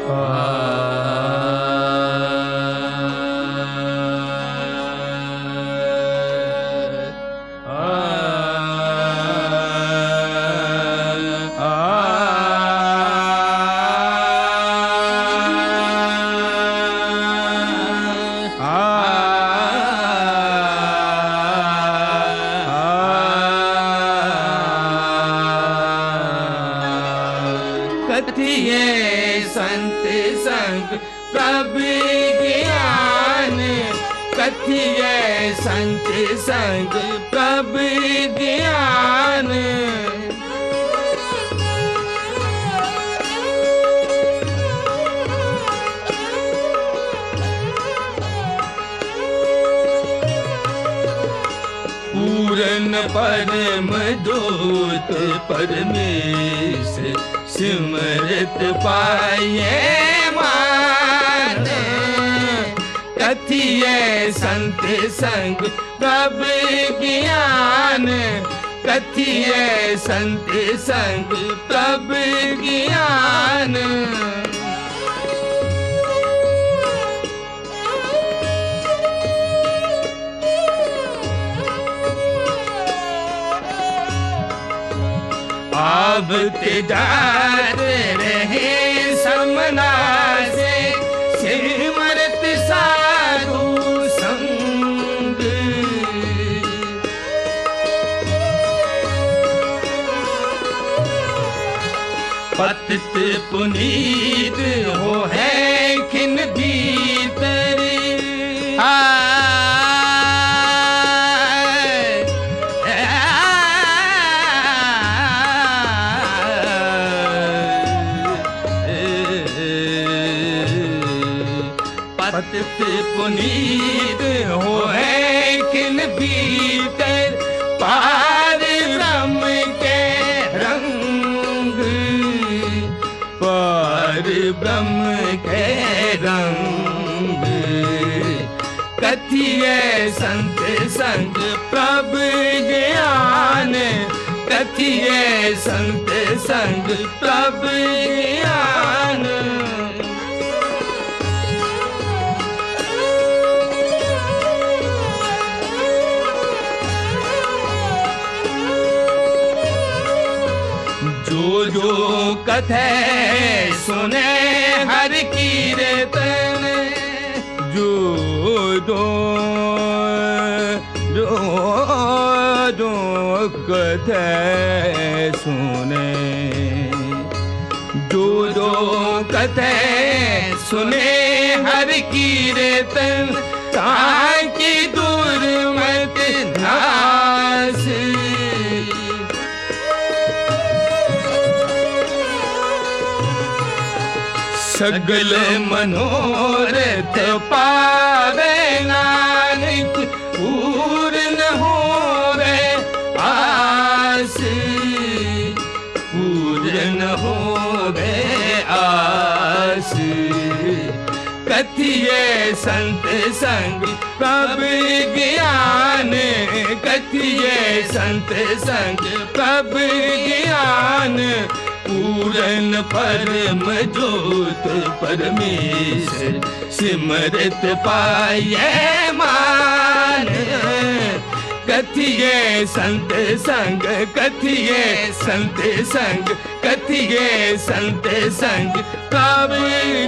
कथिए संत संग प्रभु ज्ञान, कथिए संत संग प्रभु ज्ञान। पूरन परम दूत परमेश सिमरत पाए मान, कथिए संत संग प्रभु ज्ञान, कथिए संत संग प्रभु ज्ञान। अब जाते रहे समना से सिमरत साधु संग, पतित पुनीत हो है खिन भीतर। पतित पुनीत हो है खिन भीतर, पार ब्रह्म के रंग, पार ब्रह्म के रंग। कथिए संत संग प्रभु ज्ञान, कथिए संत संग प्रभु ज्ञान। जो कथे सुने हर कीर्तन, जो कथे सुने, जो कथे सुने हर कीर्तन, ताकि दूर मत नास। सगल मनोरथ पावे नानक, पूर्ण होवे आस, पूर्ण होवे आस। कथिए संत संग प्रभु ज्ञान, कथिए संत संग प्रभु ज्ञान। पूरन परम ज्योत परमेश्वर सिमरत पाए मान, कथिए संत संग, कथिए संत संग, कथिए संत संग प्रभु